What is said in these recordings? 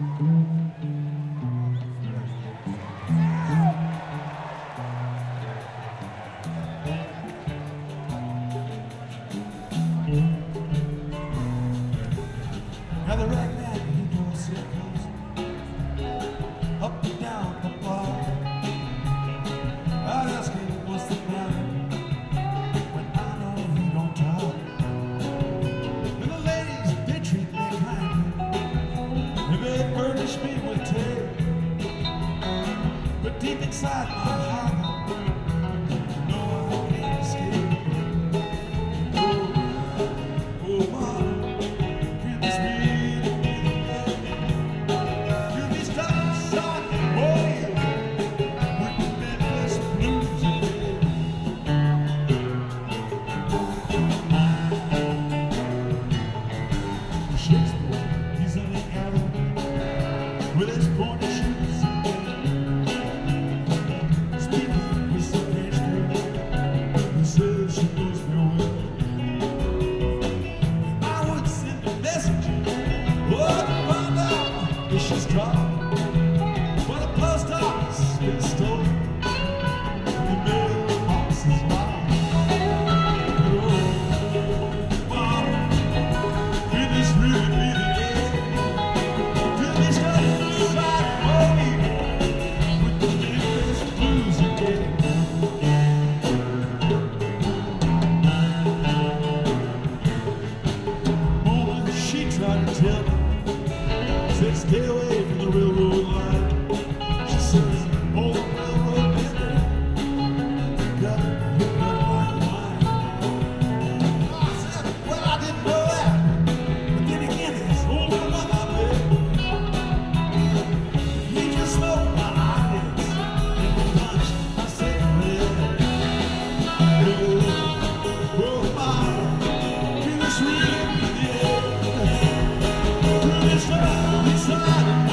Now the right man, he goes circles up and down the bar. I ask him what's the matter when I know he don't talk. And the ladies, they treat me kindly, and they furnish me with tea. But deep inside my heart, no, I can't escape. Oh, mama. He's in the alley with his pointy shoes, speaking with some French girl who says she knows me well. I would send a message, oh, to find out if she's dropped, but the post office has been stolen, and the mailbox is locked. Oh, mama, it is really trying to tell me, said stay away from the railroad line. She says, hold the railroad bender, got it hooked up like wine. I said, well, I didn't know that, but then again, it's holding up my bed. He just smoked my eyelids and the punch. I said, oh, mama, can this really be the end? Inside.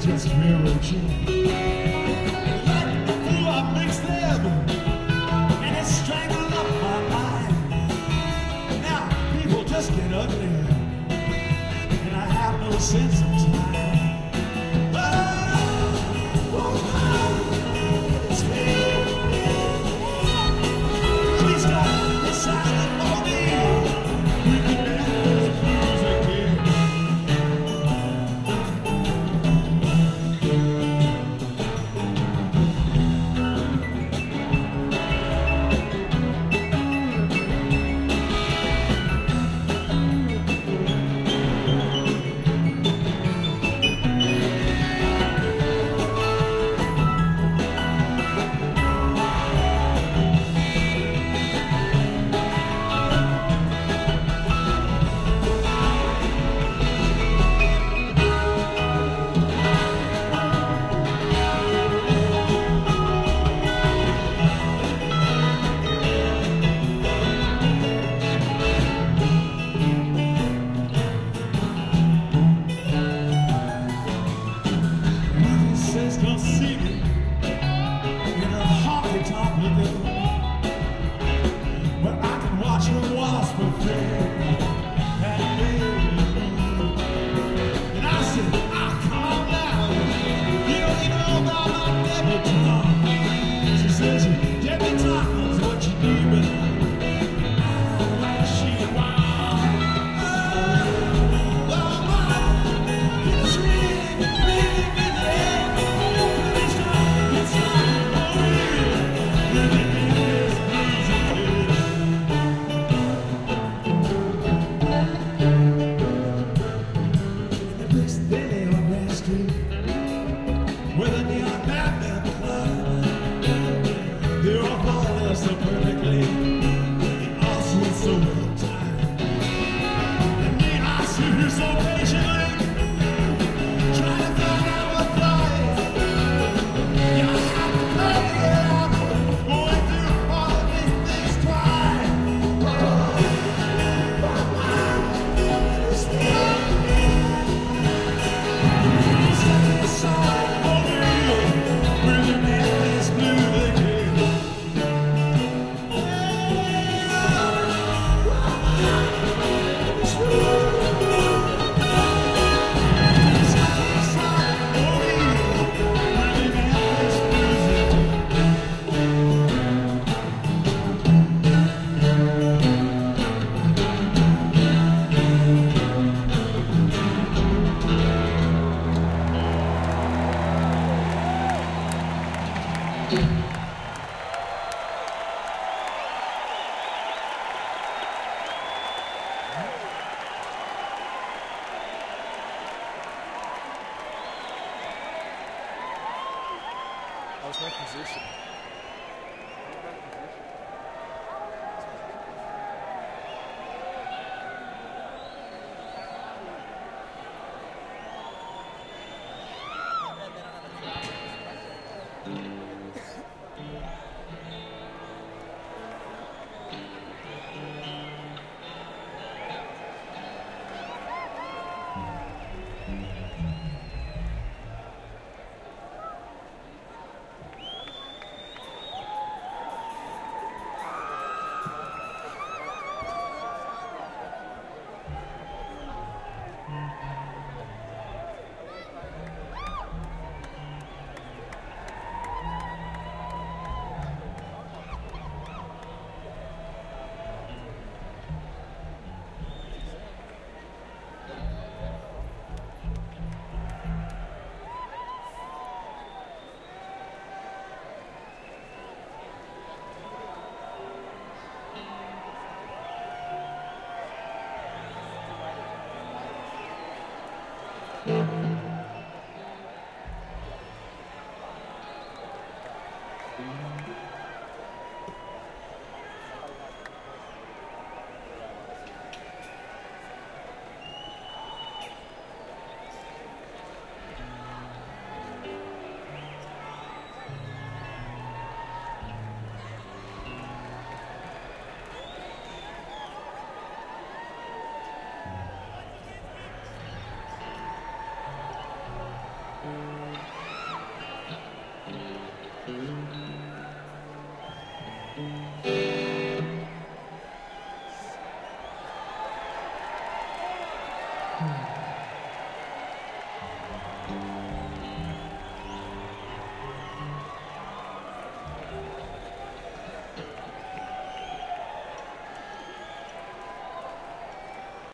just real cheap. Like the fool, I mixed them, and it strangled up my mind. Now people just get ugly, and I have no sense of time. Hmm.